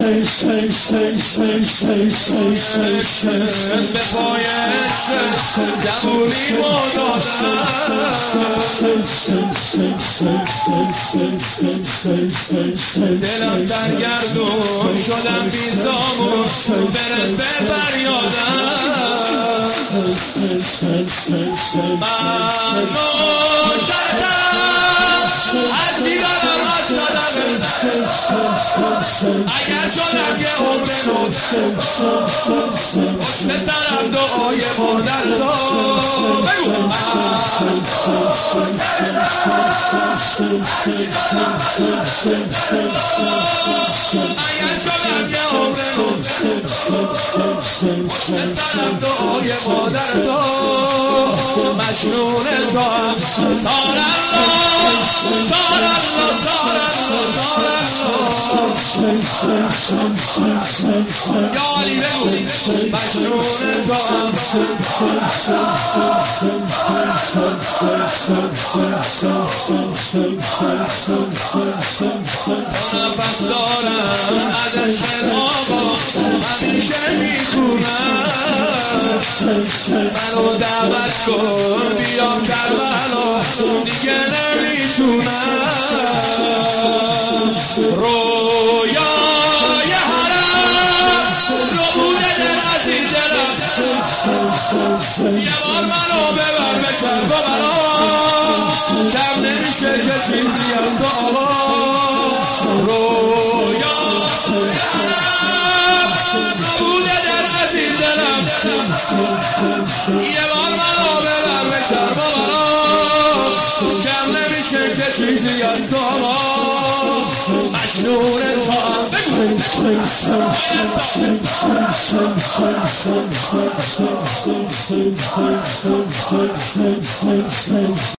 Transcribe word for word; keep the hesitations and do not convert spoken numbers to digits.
به پایش جوونی مدادم دلم سرگردون شدم بیزامون برس به فریادم من نوکرتم از دیدارم از شدم اگر شدم که عمر نو پشت سرم دعای مادر تو بگو اگر شدم که عمر نو پشت سرم دعای مادر تو مجنون تو هم سارالله سارالله سارالله سارالله یا علی بگو مجنون تو هم نفس دارم ازش آقا همیشه میتونم منو دعوت کن بیام کربلا دیگه نمیتونم رویای حرم رو بوده دل از این دلم یه بار منو ببر به کربلا کم نمیشه که چیزی از تو آقا رویای حرم رو بوده دل از این دلم یه بار منو ببر به کربلا کم نمیشه که چیزی از تو آقا مجنون تو هم